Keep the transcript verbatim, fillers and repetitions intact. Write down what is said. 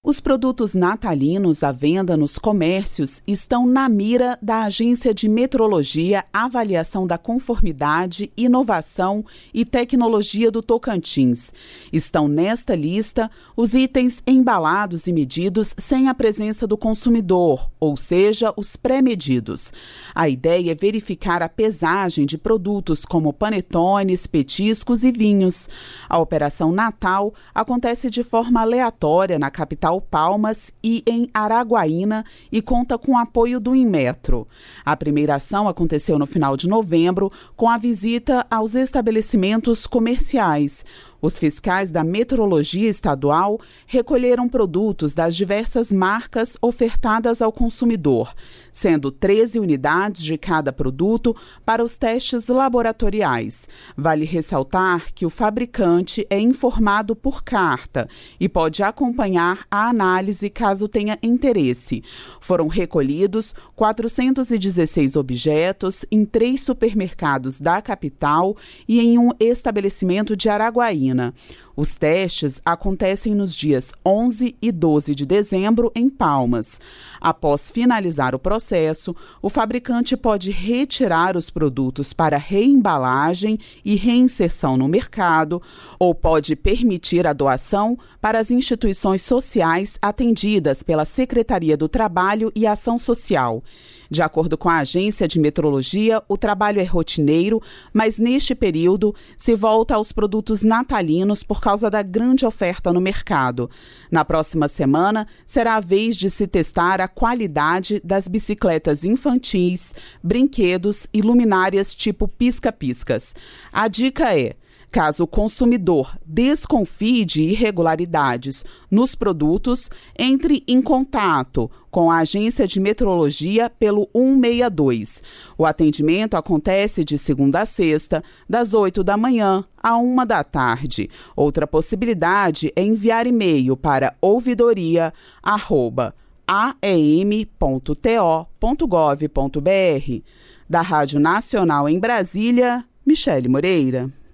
Os produtos natalinos à venda nos comércios estão na mira da Agência de Metrologia, Avaliação da Conformidade, Inovação e Tecnologia do Tocantins. Estão nesta lista os itens embalados e medidos sem a presença do consumidor, ou seja, os pré-medidos. A ideia é verificar a pesagem de produtos como panetones, petiscos e vinhos. A Operação Natal acontece de forma aleatória na capital Palmas e em Araguaína e conta com o apoio do Inmetro. A primeira ação aconteceu no final de novembro com a visita aos estabelecimentos comerciais. Os fiscais da Metrologia Estadual recolheram produtos das diversas marcas ofertadas ao consumidor, sendo treze unidades de cada produto para os testes laboratoriais. Vale ressaltar que o fabricante é informado por carta e pode acompanhar a análise caso tenha interesse. Foram recolhidos quatrocentos e dezesseis objetos em três supermercados da capital e em um estabelecimento de Araguaína. Os testes acontecem nos dias onze e doze de dezembro em Palmas. Após finalizar o processo, o fabricante pode retirar os produtos para reembalagem e reinserção no mercado ou pode permitir a doação para as instituições sociais atendidas pela Secretaria do Trabalho e Ação Social. De acordo com a Agência de Metrologia, o trabalho é rotineiro, mas neste período se volta aos produtos natalinos por causa da grande oferta no mercado. Na próxima semana, será a vez de se testar a qualidade das bicicletas infantis, brinquedos e luminárias tipo pisca-piscas. A dica é: caso o consumidor desconfie de irregularidades nos produtos, entre em contato com a Agência de Metrologia pelo um seis dois. O atendimento acontece de segunda a sexta, das oito da manhã à uma da tarde. Outra possibilidade é enviar e-mail para ouvidoria arroba a e m ponto t o ponto gov ponto b r. Da Rádio Nacional em Brasília, Michele Moreira.